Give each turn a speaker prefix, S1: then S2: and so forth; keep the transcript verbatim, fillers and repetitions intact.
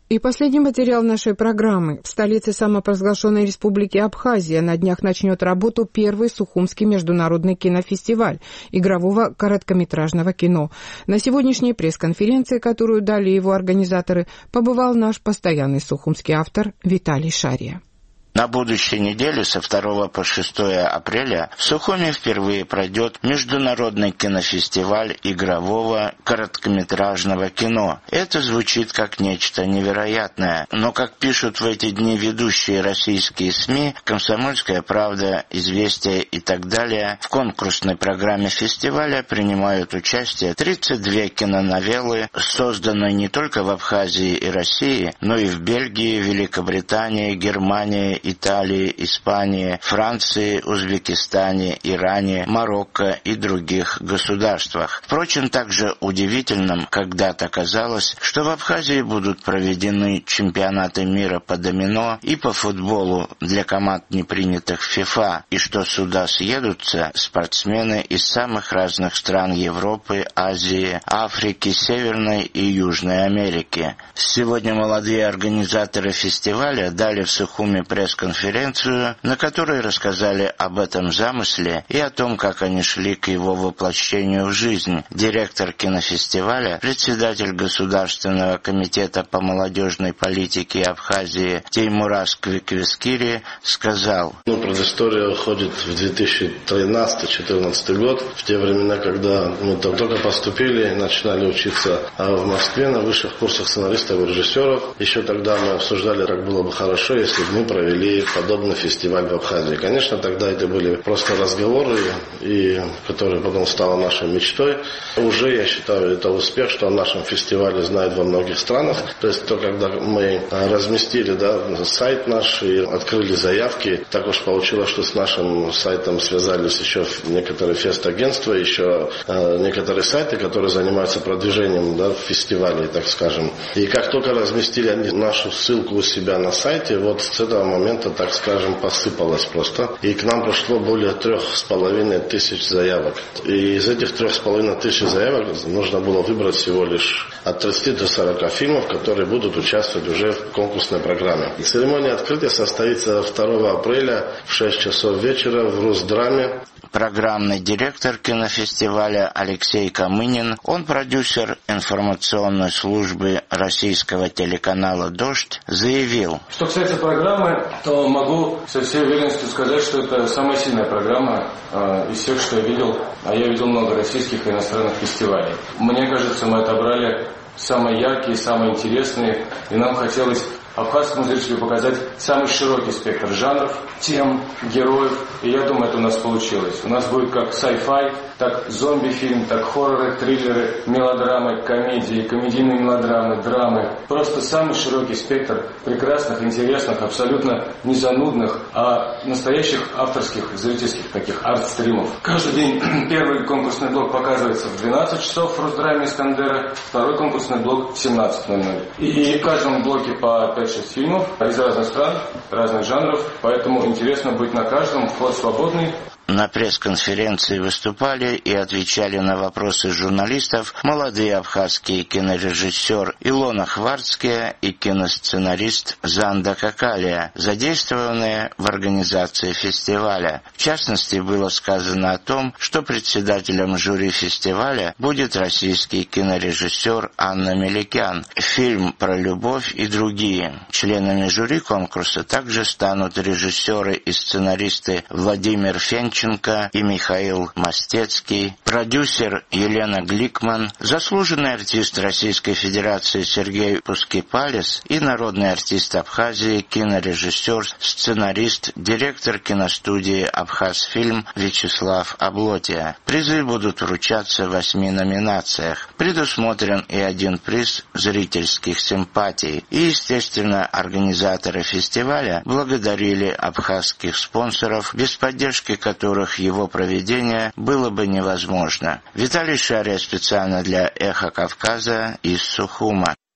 S1: И последний материал нашей программы. В столице самопровозглашенной республики Абхазия на днях начнет работу первый Сухумский международный кинофестиваль игрового короткометражного кино. На сегодняшней пресс-конференции, которую дали его организаторы, побывал наш постоянный сухумский автор Виталий Шария.
S2: На будущей неделе со второго по шестое апреля в Сухуме впервые пройдет международный кинофестиваль игрового короткометражного кино. Это звучит как нечто невероятное, но, как пишут в эти дни ведущие российские СМИ, «Комсомольская правда», «Известия» и так далее, в конкурсной программе фестиваля принимают участие тридцать две киноновеллы, созданные не только в Абхазии и России, но и в Бельгии, Великобритании, Германии, Италии, Испании, Франции, Узбекистане, Иране, Марокко и других государствах. Впрочем, также удивительным когда-то казалось, что в Абхазии будут проведены чемпионаты мира по домино и по футболу для команд, не принятых в ФИФА, и что сюда съедутся спортсмены из самых разных стран Европы, Азии, Африки, Северной и Южной Америки. Сегодня молодые организаторы фестиваля дали в Сухуме пресс конференцию, на которой рассказали об этом замысле и о том, как они шли к его воплощению в жизнь. Директор кинофестиваля, председатель Государственного комитета по молодежной политике Абхазии Теймураз Квиквискири сказал:
S3: Ну, предыстория уходит в две тысячи тринадцатый-четырнадцатый год, в те времена, когда мы там только поступили, начинали учиться в Москве на высших курсах сценаристов и режиссеров. Еще тогда мы обсуждали, как было бы хорошо, если бы мы провели подобный фестиваль в Абхазии. Конечно, тогда это были просто разговоры, и, которые потом стало нашей мечтой. Уже, я считаю, это успех, что о нашем фестивале знают во многих странах. То есть, то, когда мы разместили да, сайт наш и открыли заявки, так уж получилось, что с нашим сайтом связались еще некоторые фест-агентства, еще э, некоторые сайты, которые занимаются продвижением да, фестивалей, так скажем. И как только разместили они нашу ссылку у себя на сайте, вот с этого момента, так скажем, посыпалось просто. И к нам пришло более трех с половиной тысяч заявок. И из этих трех с половиной тысяч заявок нужно было выбрать всего лишь от тридцати до сорока фильмов, которые будут участвовать уже в конкурсной программе. Церемония открытия состоится второго апреля в шесть часов вечера в Русдраме.
S2: Программный директор кинофестиваля Алексей Камынин, он продюсер информационной службы российского телеканала «Дождь», заявил:
S4: Что касается программы, то могу со всей уверенностью сказать, что это самая сильная программа э, из всех, что я видел, а я видел много российских и иностранных фестивалей. Мне кажется, мы отобрали самые яркие, самые интересные, и нам хотелось абхазскому зрителю показать самый широкий спектр жанров, тем, героев, и я думаю, это у нас получилось. У нас будет как sci-fi, так зомби-фильм, так хорроры, триллеры, мелодрамы, комедии, комедийные мелодрамы, драмы. Просто самый широкий спектр прекрасных, интересных, абсолютно не занудных, а настоящих авторских, зрительских таких арт-стримов. Каждый день первый конкурсный блок показывается в двенадцать часов в Русдраме Искандера, второй конкурсный блок в семнадцать ноль ноль. И в каждом блоке по пять-шесть фильмов из разных стран, разных жанров, поэтому интересно быть на каждом, вход свободный.
S2: На пресс-конференции выступали и отвечали на вопросы журналистов молодые абхазские кинорежиссер Илона Хварцкая и киносценарист Занда Какалия, задействованные в организации фестиваля. В частности, было сказано о том, что председателем жюри фестиваля будет российский кинорежиссер Анна Меликян. Фильм про любовь и другие. Членами жюри конкурса также станут режиссеры и сценаристы Владимир Фенч и Михаил Мастецкий, продюсер Елена Гликман, заслуженный артист Российской Федерации Сергей Пускипалис и народный артист Абхазии, кинорежиссер, сценарист, директор киностудии «Абхазфильм» Вячеслав Облотия. Призы будут вручаться в восьми номинациях. Предусмотрен и один приз зрительских симпатий. И, естественно, организаторы фестиваля благодарили абхазских спонсоров, без поддержки которых его проведение было бы невозможно. Виталий Шария специально для «Эхо Кавказа» из Сухума.